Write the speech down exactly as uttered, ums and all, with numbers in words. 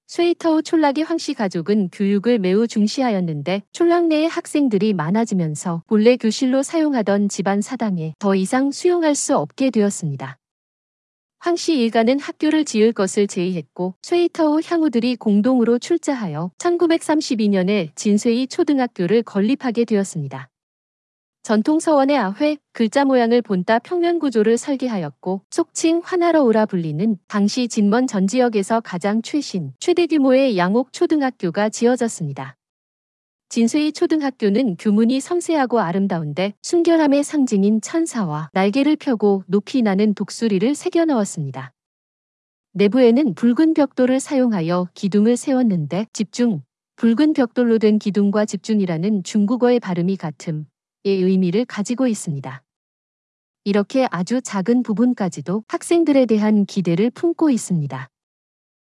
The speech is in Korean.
쇠이터우 촌락의 황씨 가족은 교육을 매우 중시하였는데 촌락 내에 학생들이 많아지면서 본래 교실로 사용하던 집안 사당에 더 이상 수용할 수 없게 되었습니다. 황씨 일가는 학교를 지을 것을 제의했고 쇠이터우 향후들이 공동으로 출자하여 천구백삼십이 년에 진쇠이 초등학교를 건립하게 되었습니다. 전통 서원의 아회, 글자 모양을 본따 평면 구조를 설계하였고 속칭 환하러우라 불리는 당시 진먼 전 지역에서 가장 최신, 최대 규모의 양옥 초등학교가 지어졌습니다. 진쇠이 초등학교는 교문이 섬세하고 아름다운데 순결함의 상징인 천사와 날개를 펴고 높이 나는 독수리를 새겨 넣었습니다. 내부에는 붉은 벽돌을 사용하여 기둥을 세웠는데 집중, 붉은 벽돌로 된 기둥과 집중이라는 중국어의 발음이 같음, 의 의미를 가지고 있습니다. 이렇게 아주 작은 부분까지도 학생들에 대한 기대를 품고 있습니다.